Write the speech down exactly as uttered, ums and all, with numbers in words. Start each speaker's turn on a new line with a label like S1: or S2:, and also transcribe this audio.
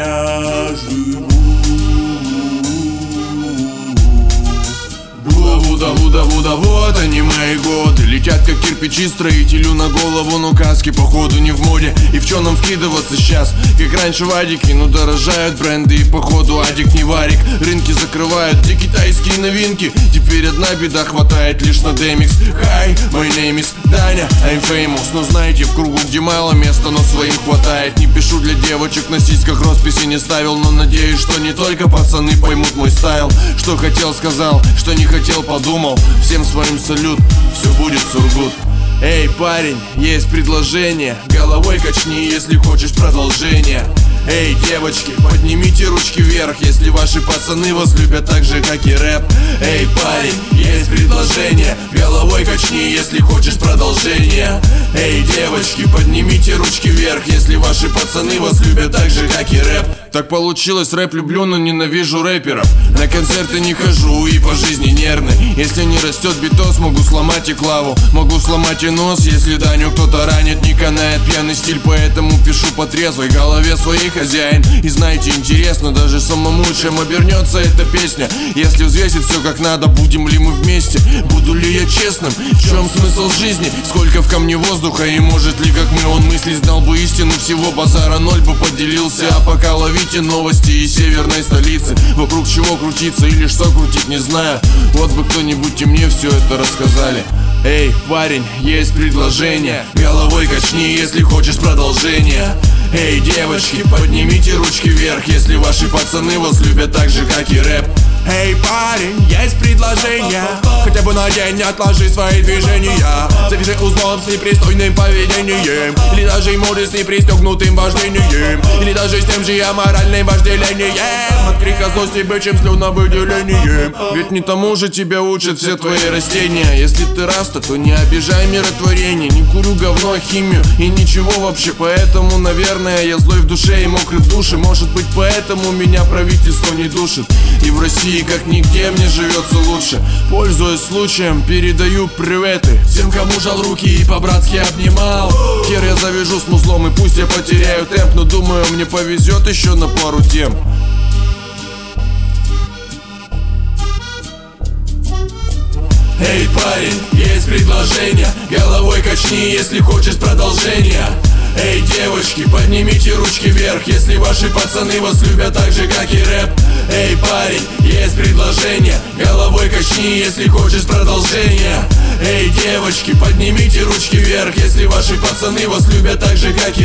S1: я живу.
S2: Вуда-вуда-вуда, вот они мои годы. Летят как кирпичи строителю на голову, но каски походу не в моде. И в чё нам вкидываться сейчас, как раньше вадики? Ну дорожают бренды и походу адик не варик. Рынки закрывают, где китайские новинки. Теперь одна беда, хватает лишь на демикс. Hi, my name is Даня, I'm famous. Но знаете, в кругу, где мало места, но своим хватает. Не пишу для девочек, на сиськах росписи не ставил. Но надеюсь, что не только пацаны поймут мой стайл. Что хотел, сказал, что не хотел, подумал. Всем своим салют, все будет сургут. Эй, парень, есть предложение. Головой качни, если хочешь продолжения. Эй, девочки, поднимите ручки вверх, если ваши пацаны вас любят так же, как и рэп. Эй, парень, есть предложение. Головой качни, если хочешь продолжения. Эй, девочки, поднимите ручки вверх, если ваши пацаны вас любят так же, как и рэп. Так получилось, рэп люблю, но ненавижу рэперов. На концерты не хожу и по жизни нервный. Если не растет битос, могу сломать и клаву. Могу сломать и нос, если Даню кто-то ранит. Не канает пьяный стиль, поэтому пишу по трезвой голове своей хозяин. И знаете, интересно, даже самому чем обернется эта песня. Если взвесить все как надо, будем ли мы вместе? Буду ли я честным? В чем смысл жизни? Сколько в камне воздуха, и может ли как мы он мысли? Знал бы истину, всего базара ноль бы поделился. А пока ловите новости из северной столицы. Вокруг чего крутиться или что крутить, не знаю. Вот бы кто-нибудь и мне все это рассказали. Эй, парень, есть предложение. Головой качни, если хочешь продолжения. Эй, девочки, поднимите ручки вверх, если ваши пацаны вас любят так же, как и рэп.
S1: Эй, парень, есть предложение. Хотя бы на день не отложи свои движения. Завяжи узлом с непристойным поведением. Или даже моды с непристегнутым вождением. Или даже с тем же аморальным вожделением. От крика злости бычьим слюновыделением.
S2: Ведь не тому же тебя учат все твои растения. Если ты раста, то не обижай миротворение. Не курю говно, химию и ничего вообще. Поэтому, наверное, я злой в душе и мокрый в душе. Может быть, поэтому меня правительство не душит. И в России как нигде мне живется лучше. Пользуясь случаем, передаю приветы всем, кому жал руки и по-братски обнимал. Хер я завяжу с музлом, и пусть я потеряю темп, но думаю, мне повезет еще на пару тем.
S1: Эй, парень, есть предложение. Головой качни, если хочешь продолжения. Эй, девочки, поднимите ручки вверх, если ваши пацаны вас любят так же, как и рэп. Эй, парень, есть предложение. Головой качни, если хочешь продолжения. Эй, девочки, поднимите ручки вверх, если ваши пацаны вас любят так же, как и